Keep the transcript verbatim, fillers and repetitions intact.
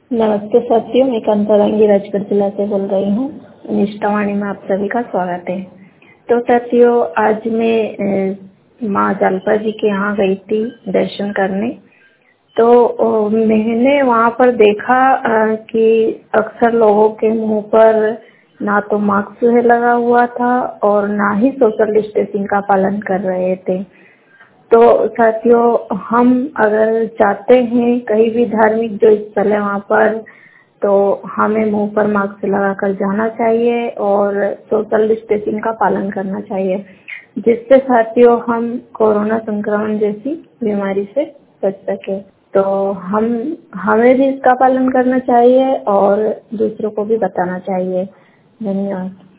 नमस्ते साथियों, मैं कांतारानी राजगढ़ जिला से बोल रही हूँ। निष्ठावाणी में आप सभी का स्वागत है। तो साथियों, आज मैं माँ जालपा जी के यहाँ गई थी दर्शन करने। तो मैंने वहाँ पर देखा कि अक्सर लोगों के मुंह पर ना तो मास्क लगा हुआ था और ना ही सोशल डिस्टेंसिंग का पालन कर रहे थे। तो साथियों, हम अगर चाहते हैं कहीं भी धार्मिक जो स्थल है वहाँ पर, तो हमें मुंह पर मास्क लगाकर जाना चाहिए और सोशल डिस्टेंसिंग का पालन करना चाहिए, जिससे साथियों हम कोरोना संक्रमण जैसी बीमारी से बच सके। तो हम हमें भी इसका पालन करना चाहिए और दूसरों को भी बताना चाहिए। धन्यवाद।